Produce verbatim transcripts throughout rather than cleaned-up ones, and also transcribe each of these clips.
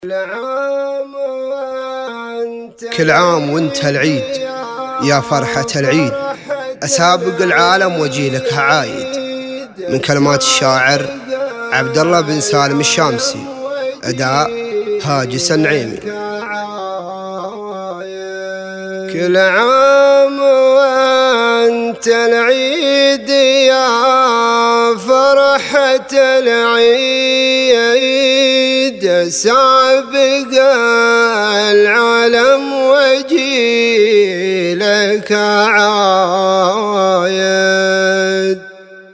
كل عام وانت العيد يا فرحة العيد، أسابق العالم وجيلك عايد. من كلمات الشاعر عبد الله بن سالم الشامسي، أداء هاجس النعيمي. كل عام وانت العيد يا فرحة العيد، سابق العالم وجيلك عايد.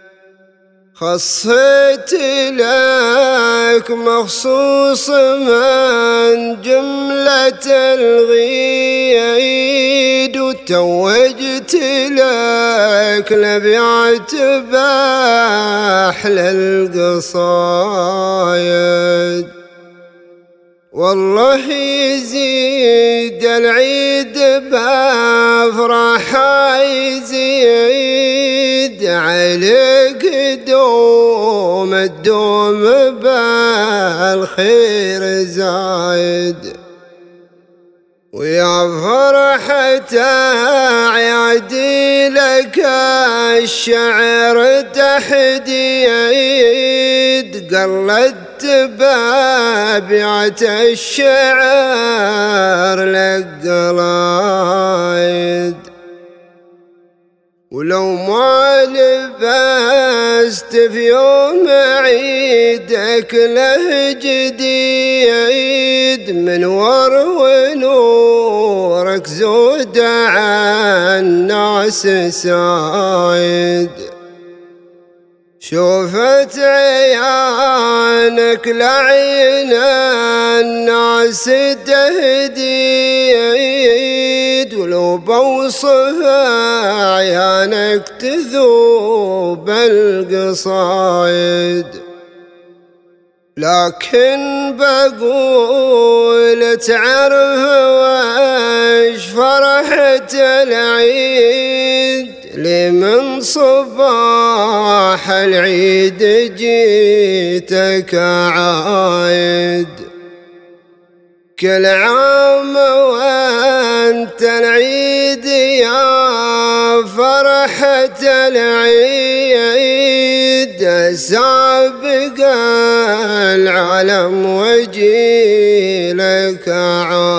خصيت لك مخصوص من جملة الغيد، وتوجت لك لبيعة بأحلى القصايد. والله يزيد العيد بأفراحه، يزيد عليك دوم الدوم بالخير زايد. ويا فرحة عيادي لك الشعر تحديد، قلدت بابعة الشعر لك قلايد. ولو ما لبست في يوم عيدك له جديد، من ور ونورك زود عن الناس سايد. شوفت عيانك لعين الناس تهديد، ولو بوصفها عيانك تذوب القصايد. لكن بقول تعرف وش فرحة العيد، لي من صباح العيد جيتك عايد. كل عام وانت العيد يا فرحة العيد، سابق العالم وجيلك عايد.